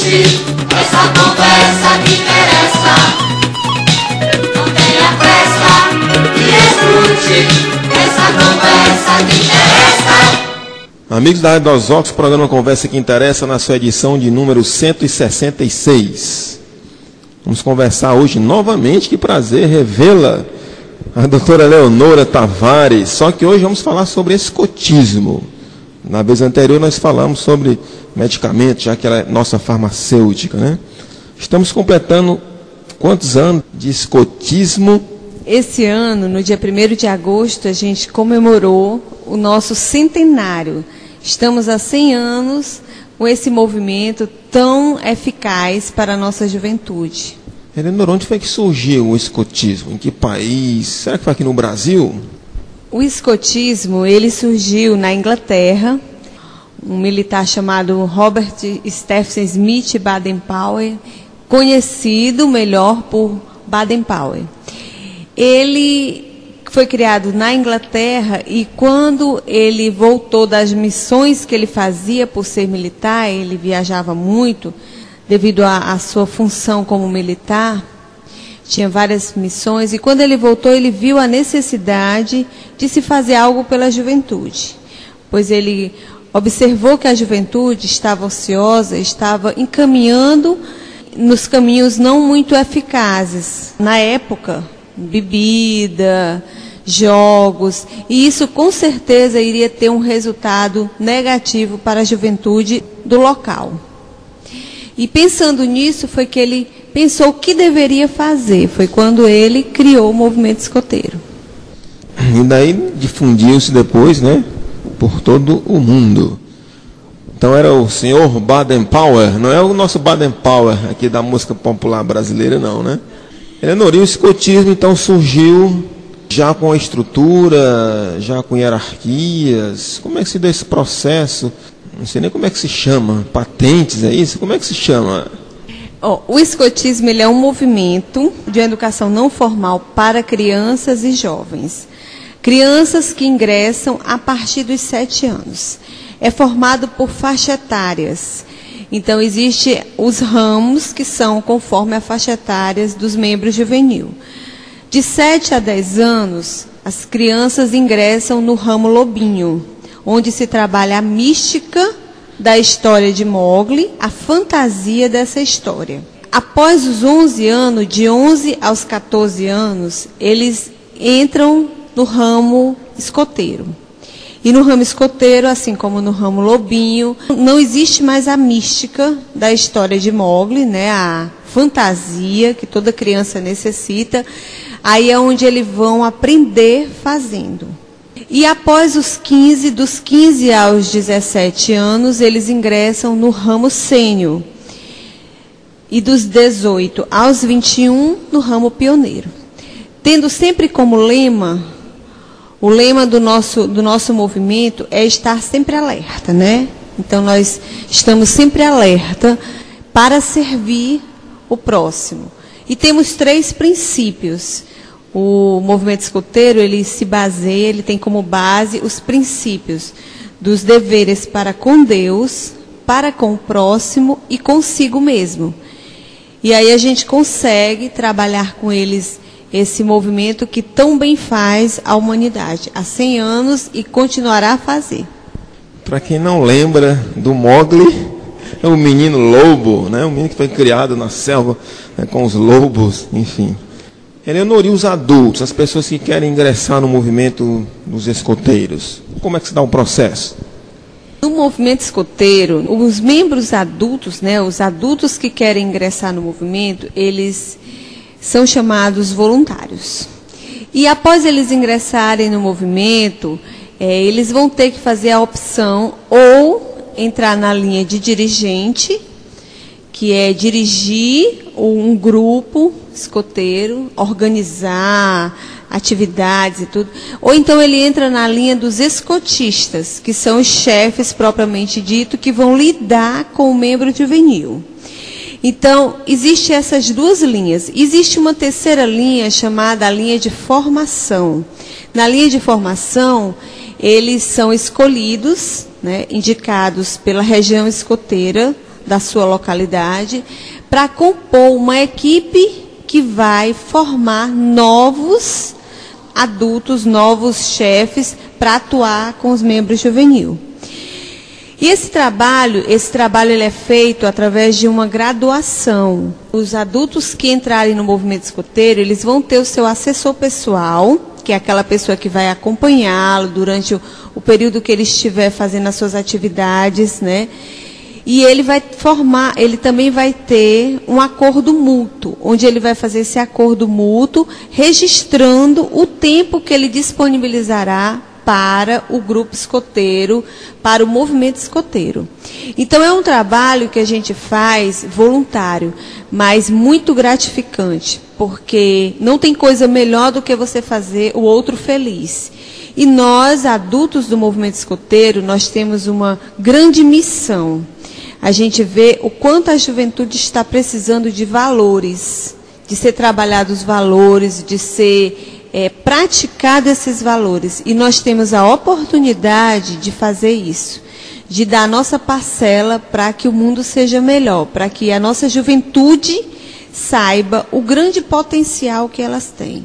escute essa conversa que interessa. Não tenha pressa e escute essa conversa que interessa. Amigos da Rádio Dos Ocos, programa Conversa que Interessa, na sua edição de número 166. Vamos conversar hoje novamente, que prazer revê-la, a doutora Leonora Tavares. Só que hoje vamos falar sobre escotismo. Na vez anterior nós falamos sobre medicamentos, já que ela é nossa farmacêutica, né? Estamos completando quantos anos de escotismo? Esse ano, no dia 1º de agosto, a gente comemorou o nosso centenário. Estamos há 100 anos com esse movimento tão eficaz para a nossa juventude. Eleonora, onde foi que surgiu o escotismo? Em que país? Será que foi aqui no Brasil? O escotismo, ele surgiu na Inglaterra. Um militar chamado Robert Stephen Smith Baden-Powell, conhecido melhor por Baden-Powell. Ele foi criado na Inglaterra e quando ele voltou das missões que ele fazia por ser militar, ele viajava muito devido à sua função como militar, tinha várias missões, e quando ele voltou ele viu a necessidade de se fazer algo pela juventude, pois ele observou que a juventude estava ociosa, estava encaminhando nos caminhos não muito eficazes. Na época, bebida, jogos, e isso com certeza iria ter um resultado negativo para a juventude do local. E pensando nisso, foi que ele pensou o que deveria fazer. Foi quando ele criou o movimento escoteiro. E daí difundiu-se depois, né, por todo o mundo. Então era o senhor Baden-Powell, não é o nosso Baden-Powell aqui da música popular brasileira, não, né? Eleonora, o escotismo então surgiu já com a estrutura, já com hierarquias. Como é que se deu esse processo? Não sei nem como é que se chama. Patentes, é isso? Como é que se chama? O escotismo ele é um movimento de educação não formal para crianças e jovens. Crianças que ingressam a partir dos 7 anos. É formado por faixas etárias. Então, existem os ramos que são conforme a faixa etária dos membros juvenil. De 7 a 10 anos, as crianças ingressam no ramo lobinho, onde se trabalha a mística da história de Mowgli, a fantasia dessa história. Após os 11 anos, de 11 aos 14 anos, eles entram no ramo escoteiro. E no ramo escoteiro, assim como no ramo lobinho, não existe mais a mística da história de Mowgli, né? A fantasia que toda criança necessita. Aí é onde eles vão aprender fazendo. E após os 15, dos 15 aos 17 anos, eles ingressam no ramo sênior. E dos 18 aos 21, no ramo pioneiro. Tendo sempre como lema, o lema do nosso movimento é estar sempre alerta, né? Então nós estamos sempre alerta para servir o próximo. E temos 3 princípios. O movimento escoteiro, ele se baseia, ele tem como base os princípios dos deveres para com Deus, para com o próximo e consigo mesmo. E aí a gente consegue trabalhar com eles esse movimento que tão bem faz a humanidade há 100 anos e continuará a fazer. Para quem não lembra do Mowgli, é o menino lobo, né? O menino que foi criado na selva, né, com os lobos, enfim. Eleonora, e os adultos, as pessoas que querem ingressar no movimento dos escoteiros, como é que se dá o processo? No movimento escoteiro, os membros adultos, né, os adultos que querem ingressar no movimento, eles são chamados voluntários. E após eles ingressarem no movimento, eles vão ter que fazer a opção ou entrar na linha de dirigente, que é dirigir um grupo escoteiro, organizar atividades e tudo. Ou então ele entra na linha dos escotistas, que são os chefes propriamente dito, que vão lidar com o membro juvenil. Então, existem essas 2 linhas. Existe uma terceira linha chamada a linha de formação. Na linha de formação, eles são escolhidos, né, indicados pela região escoteira da sua localidade, para compor uma equipe que vai formar novos adultos, novos chefes para atuar com os membros juvenil. E esse trabalho ele é feito através de uma graduação. Os adultos que entrarem no movimento escoteiro, eles vão ter o seu assessor pessoal, que é aquela pessoa que vai acompanhá-lo durante o período que ele estiver fazendo as suas atividades, né? E ele também vai ter um acordo mútuo, onde ele vai fazer esse acordo mútuo, registrando o tempo que ele disponibilizará para o grupo escoteiro, para o movimento escoteiro. Então, é um trabalho que a gente faz voluntário, mas muito gratificante, porque não tem coisa melhor do que você fazer o outro feliz. E nós, adultos do movimento escoteiro, nós temos uma grande missão. A gente vê o quanto a juventude está precisando de valores, de ser trabalhados valores, de ser praticado esses valores. E nós temos a oportunidade de fazer isso, de dar a nossa parcela para que o mundo seja melhor, para que a nossa juventude saiba o grande potencial que ela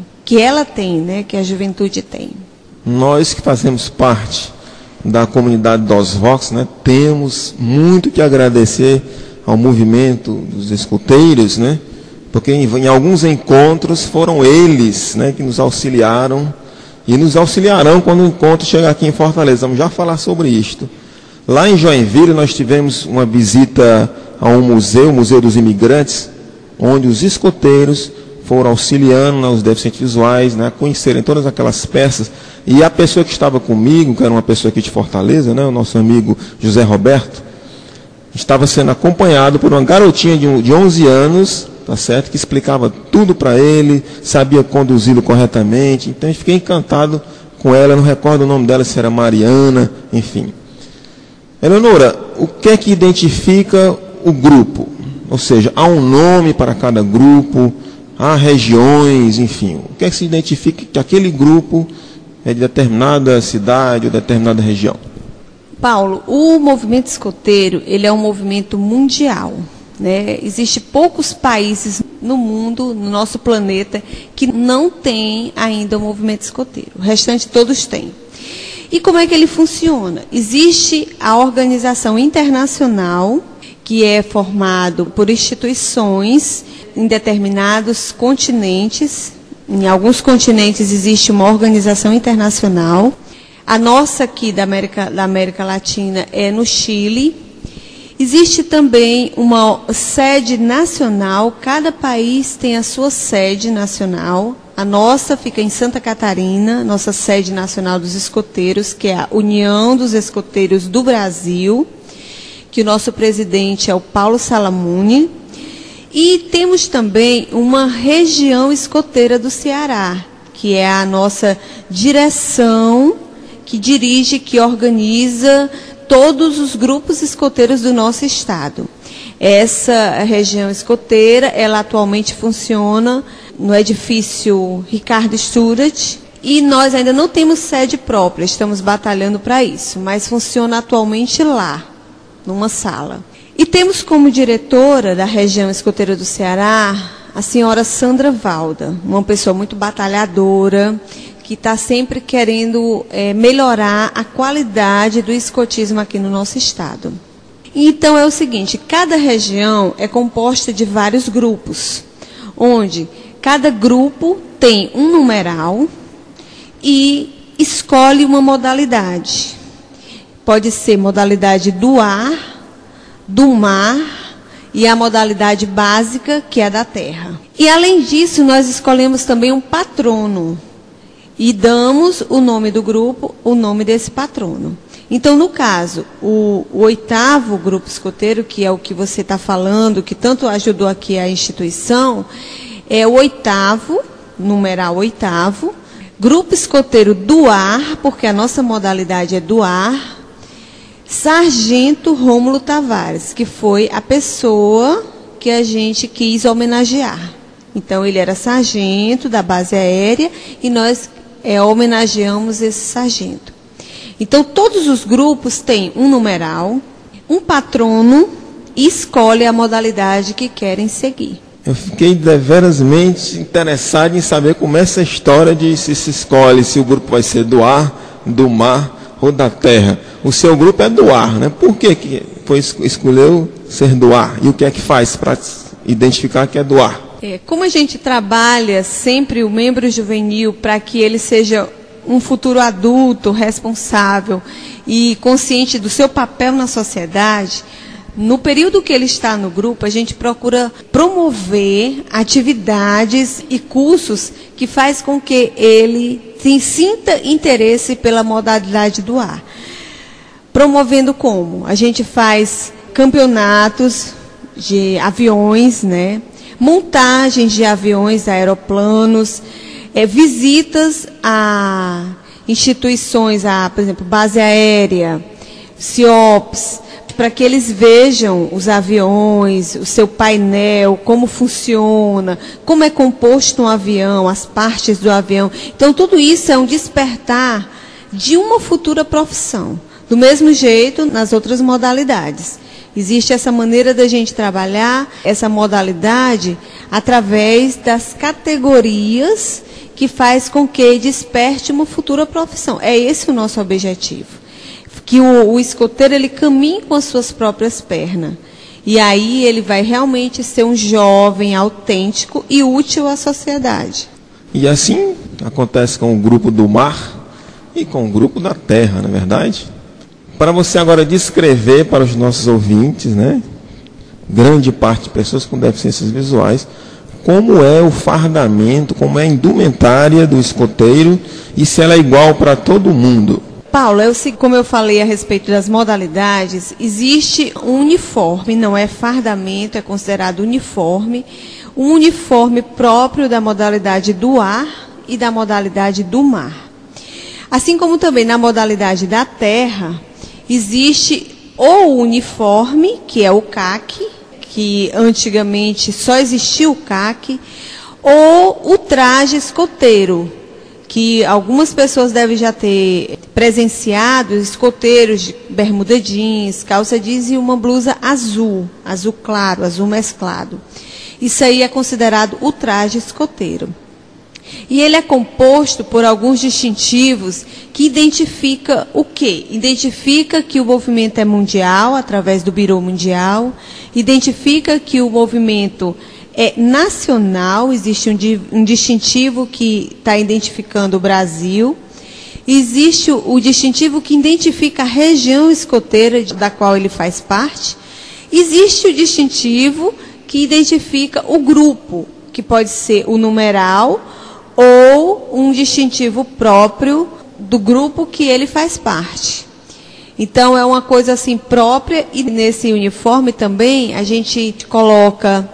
tem, né, que a juventude tem. Nós que fazemos parte da comunidade dos Vox, né, temos muito que agradecer ao movimento dos escoteiros, né, porque em alguns encontros foram eles, né, que nos auxiliaram e nos auxiliarão quando o encontro chegar aqui em Fortaleza. Vamos já falar sobre isto. Lá em Joinville nós tivemos uma visita a um museu, o Museu dos Imigrantes, onde os escoteiros foram auxiliando os deficientes visuais, né, a conhecerem todas aquelas peças. E a pessoa que estava comigo, que era uma pessoa aqui de Fortaleza, né, o nosso amigo José Roberto, estava sendo acompanhado por uma garotinha de 11 anos, tá certo, que explicava tudo para ele, sabia conduzi-lo corretamente. Então eu fiquei encantado com ela, não recordo o nome dela, se era Mariana, enfim. Eleonora, o que é que identifica o grupo? Ou seja, há um nome para cada grupo, há regiões, enfim. O que é que se identifica que aquele grupo é de determinada cidade ou determinada região? Paulo, o movimento escoteiro, ele é um movimento mundial, né? Existem poucos países no mundo, no nosso planeta, que não tem ainda o movimento escoteiro. O restante todos têm. E como é que ele funciona? Existe a organização internacional, que é formado por instituições em determinados continentes. Em alguns continentes existe uma organização internacional. A nossa aqui da América Latina é no Chile. Existe também uma sede nacional, cada país tem a sua sede nacional. A nossa fica em Santa Catarina, nossa sede nacional dos escoteiros, que é a União dos Escoteiros do Brasil, que o nosso presidente é o Paulo Salamuni. E temos também uma região escoteira do Ceará, que é a nossa direção, que dirige, que organiza todos os grupos escoteiros do nosso estado. Essa região escoteira, ela atualmente funciona no edifício Ricardo Sturat, e nós ainda não temos sede própria, estamos batalhando para isso, mas funciona atualmente lá, numa sala. E temos como diretora da região escoteira do Ceará a senhora Sandra Valda, uma pessoa muito batalhadora, que está sempre querendo melhorar a qualidade do escotismo aqui no nosso estado. Então é o seguinte, cada região é composta de vários grupos, onde cada grupo tem um numeral e escolhe uma modalidade. Pode ser modalidade do ar, do mar e a modalidade básica, que é a da terra. E além disso, nós escolhemos também um patrono e damos o nome do grupo, o nome desse patrono. Então, no caso, o 8º grupo escoteiro, que é o que você está falando, que tanto ajudou aqui a instituição, é o 8º, numeral 8º, grupo escoteiro do ar, porque a nossa modalidade é do ar, Sargento Rômulo Tavares, que foi a pessoa que a gente quis homenagear. Então, ele era sargento da base aérea e nós homenageamos esse sargento. Então, todos os grupos têm um numeral, um patrono e escolhem a modalidade que querem seguir. Eu fiquei deverasmente interessado em saber como é essa história de se escolhe se o grupo vai ser do ar, do mar ou da terra. O seu grupo é do ar, né? Por que escolheu ser do ar? E o que é que faz para identificar que é do ar? Como a gente trabalha sempre o membro juvenil para que ele seja um futuro adulto, responsável e consciente do seu papel na sociedade, no período que ele está no grupo, a gente procura promover atividades e cursos que faz com que ele sinta interesse pela modalidade do ar. Promovendo como? A gente faz campeonatos de aviões, né? Montagens de aviões, aeroplanos, visitas a instituições, por exemplo, base aérea, CIOPS, para que eles vejam os aviões, o seu painel, como funciona, como é composto um avião, as partes do avião. Então, tudo isso é um despertar de uma futura profissão. Do mesmo jeito, nas outras modalidades. Existe essa maneira da gente trabalhar essa modalidade através das categorias que faz com que desperte uma futura profissão. É esse o nosso objetivo. Que o escoteiro ele caminhe com as suas próprias pernas. E aí ele vai realmente ser um jovem autêntico e útil à sociedade. E assim acontece com o grupo do mar e com o grupo da terra, não é verdade? Para você agora descrever para os nossos ouvintes, né, grande parte de pessoas com deficiências visuais, como é o fardamento, como é a indumentária do escoteiro e se ela é igual para todo mundo. Paulo, como eu falei a respeito das modalidades, existe um uniforme, não é fardamento, é considerado uniforme, um uniforme próprio da modalidade do ar e da modalidade do mar. Assim como também na modalidade da terra, existe o uniforme, que é o CAC, que antigamente só existia o CAC, ou o traje escoteiro, que algumas pessoas devem já ter presenciado, escoteiros de bermuda jeans, calça jeans e uma blusa azul, azul claro, azul mesclado. Isso aí é considerado o traje escoteiro. E ele é composto por alguns distintivos que identifica o quê? Identifica que o movimento é mundial, através do Birô Mundial, identifica que o movimento é nacional, existe um distintivo que está identificando o Brasil, existe o distintivo que identifica a região escoteira da qual ele faz parte, existe o distintivo que identifica o grupo, que pode ser o numeral ou um distintivo próprio do grupo que ele faz parte. Então, é uma coisa assim própria, e nesse uniforme também a gente coloca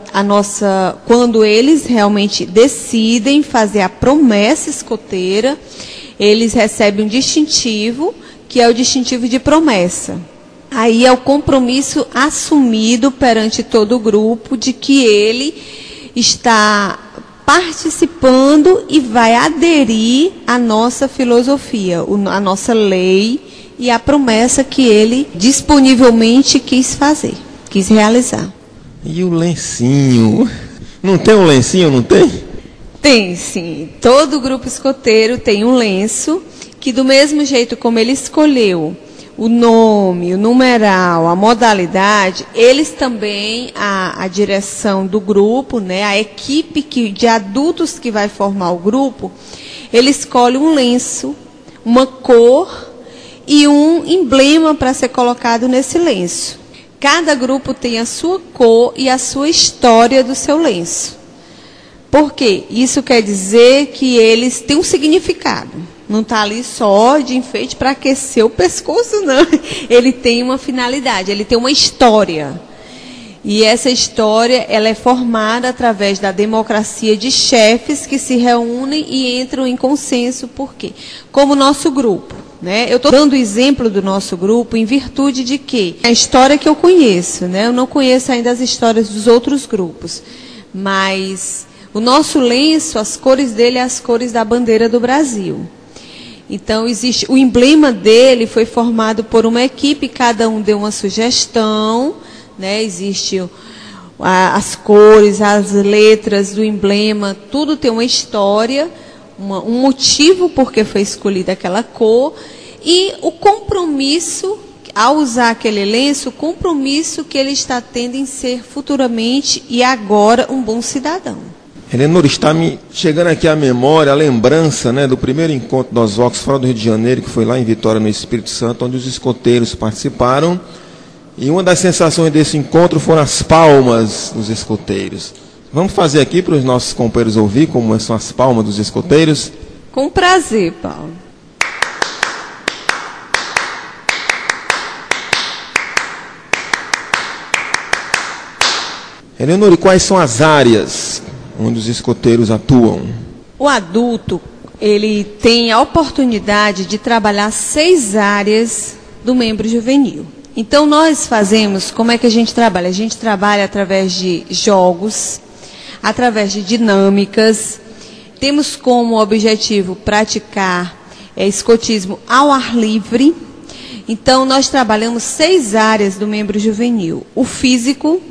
quando eles realmente decidem fazer a promessa escoteira, eles recebem um distintivo, que é o distintivo de promessa. Aí é o compromisso assumido perante todo o grupo de que ele está participando e vai aderir à nossa filosofia, à nossa lei, e a promessa que ele disponivelmente quis fazer, quis realizar. E o lencinho? Não tem um lencinho, não tem? Tem, sim. Todo grupo escoteiro tem um lenço, que do mesmo jeito como ele escolheu o nome, o numeral, a modalidade, eles também, a direção do grupo, né, a equipe de adultos que vai formar o grupo, ele escolhe um lenço, uma cor e um emblema para ser colocado nesse lenço. Cada grupo tem a sua cor e a sua história do seu lenço. Por quê? Isso quer dizer que eles têm um significado. Não está ali só de enfeite para aquecer o pescoço, não. Ele tem uma finalidade, ele tem uma história. E essa história, ela é formada através da democracia de chefes que se reúnem e entram em consenso. Por quê? Como o nosso grupo. Né? Eu estou dando o exemplo do nosso grupo em virtude de que a história que eu conheço, né? Eu não conheço ainda as histórias dos outros grupos, mas o nosso lenço, as cores dele são as cores da bandeira do Brasil. Então, o emblema dele foi formado por uma equipe, cada um deu uma sugestão, né? Existe as cores, as letras do emblema, tudo tem uma história, um motivo por que foi escolhida aquela cor, e o compromisso, ao usar aquele lenço, o compromisso que ele está tendo em ser futuramente e agora um bom cidadão. Eleonora, está me chegando aqui à memória, a lembrança, né, do primeiro encontro dos Vox fora do Rio de Janeiro, que foi lá em Vitória, no Espírito Santo, onde os escoteiros participaram. E uma das sensações desse encontro foram as palmas dos escoteiros. Vamos fazer aqui para os nossos companheiros ouvir como são as palmas dos escoteiros? Com prazer, Paulo. Eleonora, e quais são as áreas onde os escoteiros atuam? O adulto, ele tem a oportunidade de trabalhar 6 áreas do membro juvenil. Então, nós fazemos, como é que a gente trabalha? A gente trabalha através de jogos, através de dinâmicas. Temos como objetivo praticar escotismo ao ar livre. Então, nós trabalhamos 6 áreas do membro juvenil. O físico,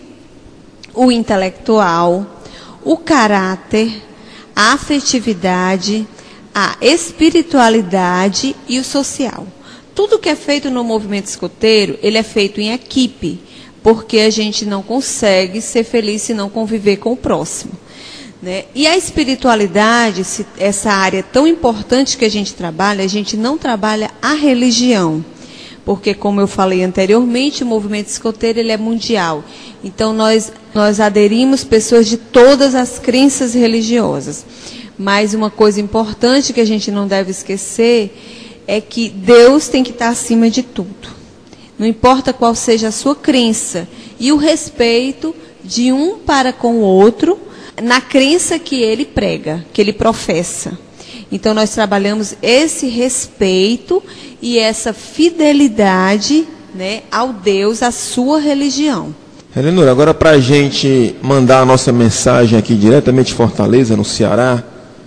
o intelectual, o caráter, a afetividade, a espiritualidade e o social. Tudo que é feito no movimento escoteiro, ele é feito em equipe, porque a gente não consegue ser feliz se não conviver com o próximo, né? E a espiritualidade, essa área tão importante que a gente não trabalha a religião, porque, como eu falei anteriormente, o movimento escoteiro ele é mundial. Então, nós aderimos pessoas de todas as crenças religiosas. Mas uma coisa importante que a gente não deve esquecer é que Deus tem que estar acima de tudo. Não importa qual seja a sua crença. E o respeito de um para com o outro na crença que ele prega, que ele professa. Então, nós trabalhamos esse respeito e essa fidelidade, né, ao Deus, à sua religião. Eleonora, agora para a gente mandar a nossa mensagem aqui diretamente de Fortaleza, no Ceará,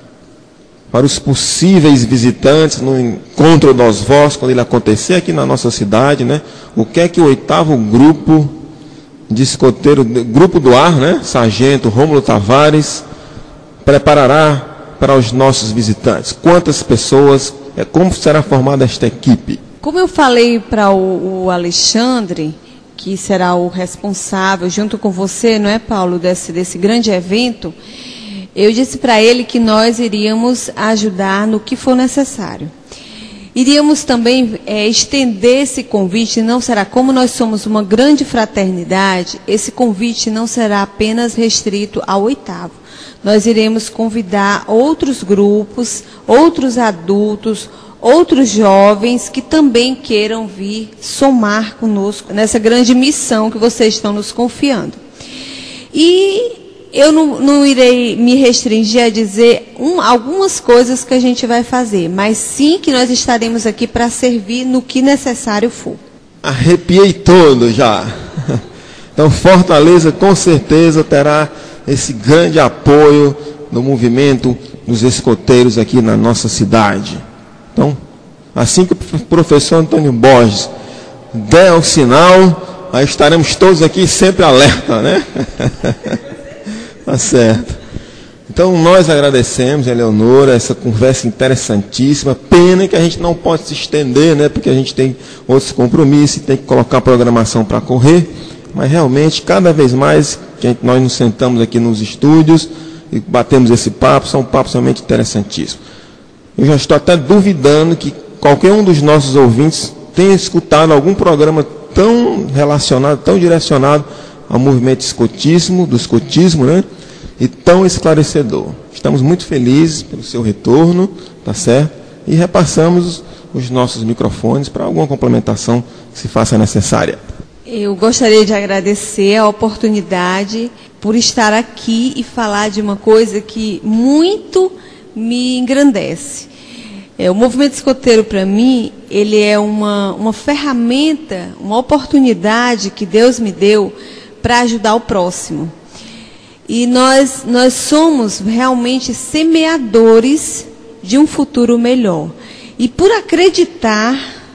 para os possíveis visitantes no encontro dos Vox, quando ele acontecer aqui na nossa cidade, né? O que é que o 8º grupo de escoteiro, Grupo do Ar, né? Sargento Rômulo Tavares, preparará para os nossos visitantes? Quantas pessoas, como será formada esta equipe? Como eu falei para o Alexandre, que será o responsável, junto com você, não é, Paulo, desse grande evento, eu disse para ele que nós iríamos ajudar no que for necessário. Iríamos também estender esse convite, não será, como nós somos uma grande fraternidade, esse convite não será apenas restrito ao 8º. Nós iremos convidar outros grupos, outros adultos, outros jovens que também queiram vir somar conosco nessa grande missão que vocês estão nos confiando. E eu não irei me restringir a dizer algumas coisas que a gente vai fazer, mas sim que nós estaremos aqui para servir no que necessário for. Arrepiei todo já. Então, Fortaleza com certeza terá esse grande apoio do movimento dos escoteiros aqui na nossa cidade. Então, assim que o professor Antônio Borges der o sinal, aí estaremos todos aqui sempre alerta, né? Tá certo. Então, nós agradecemos, Eleonora, essa conversa interessantíssima. Pena que a gente não pode se estender, né? Porque a gente tem outros compromissos, tem que colocar a programação para correr. Mas, realmente, cada vez mais que nós nos sentamos aqui nos estúdios e batemos esse papo, são papos realmente interessantíssimos. Eu já estou até duvidando que qualquer um dos nossos ouvintes tenha escutado algum programa tão relacionado, tão direcionado ao movimento do escotismo, né? E tão esclarecedor. Estamos muito felizes pelo seu retorno, tá certo? E repassamos os nossos microfones para alguma complementação que se faça necessária. Eu gostaria de agradecer a oportunidade por estar aqui e falar de uma coisa que muito me engrandece. O movimento escoteiro, para mim, ele é uma ferramenta, uma oportunidade que Deus me deu para ajudar o próximo. E nós somos realmente semeadores de um futuro melhor. E por acreditar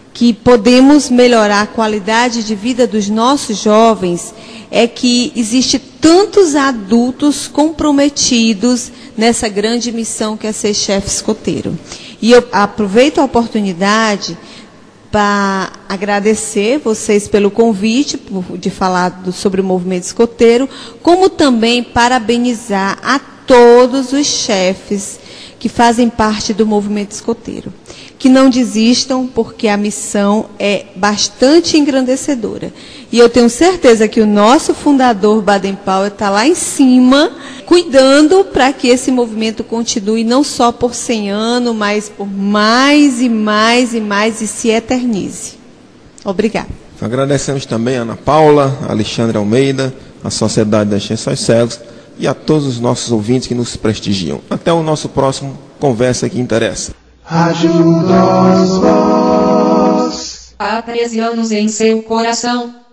que podemos melhorar a qualidade de vida dos nossos jovens é que existe tantos adultos comprometidos nessa grande missão que é ser chefe escoteiro. E eu aproveito a oportunidade para agradecer vocês pelo convite de falar sobre o movimento escoteiro, como também parabenizar a todos os chefes que fazem parte do movimento escoteiro. Que não desistam, porque a missão é bastante engrandecedora. E eu tenho certeza que o nosso fundador, Baden-Powell, está lá em cima, cuidando para que esse movimento continue não só por 100 anos, mas por mais e mais e mais, e se eternize. Obrigada. Agradecemos também a Ana Paula, a Alexandre Almeida, a Sociedade das Ciências aos Cegos e a todos os nossos ouvintes que nos prestigiam. Até o nosso próximo Conversa que Interessa. Rádio dos Voz. Há 13 anos em seu coração.